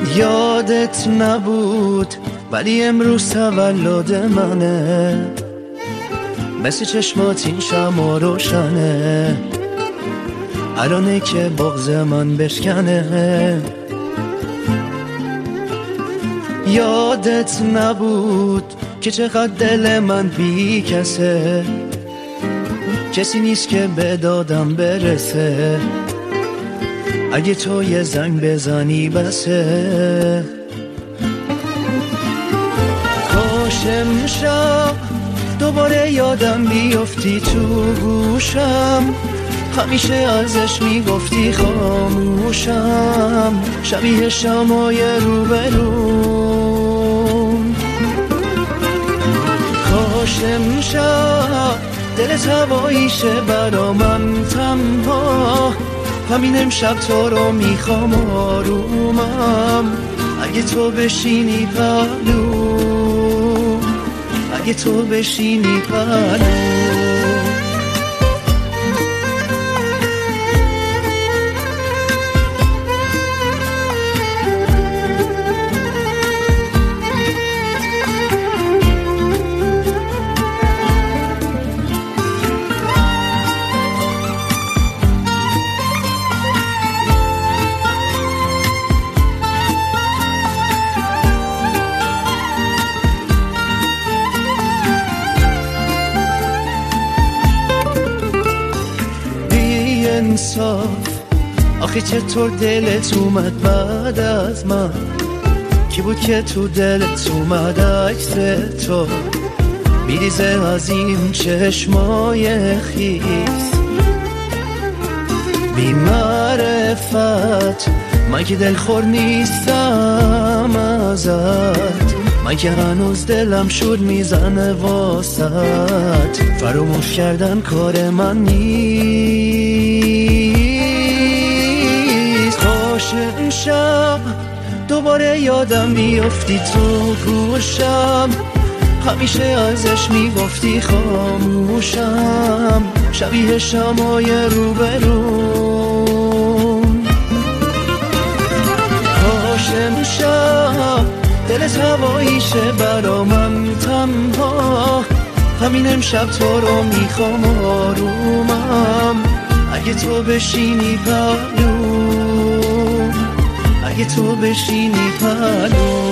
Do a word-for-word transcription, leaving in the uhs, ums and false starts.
یادت نبود ولی امروز تولد منه، مثل چشمات این شمع روشنه، الانه که بغض من بشکنه. یادت نبود که چقدر دل من بی کسه، کسی نیست که به دادم برسه، اگه تو یه زنگ بزنی بسه. کاش امشب دوباره یادم بیفتی تو گوشم، همیشه ازش میگفتی خاموشم، شبیه شمای روبرون. کاش امشب دلت هواییشه برا من تنها، همین امشب تو رو میخوام آرومم، اگه تو بشینی پهلو، اگه تو بشینی پهلو. انصاف آخه چطور دلت اومد بعد از من، کی بود که تو دلت اومد عکس تو میریزه از این چشمای خیس. بی معرفت من که دلخور نیستم ازت، من که هنوز دلم شور میزنه واسط، فراموش کردن کار من نیست. کاش امشب دوباره یادم بیفتی تو گوشم، همیشه ازش میگفتی خاموشم، شبیه شمای روبرون. کاش امشب دلت هواییشه برا من تنها، همین امشب تو رو میخوام آرومم، اگه تو بشینی پهلو، اگه تو بشینی پهلو.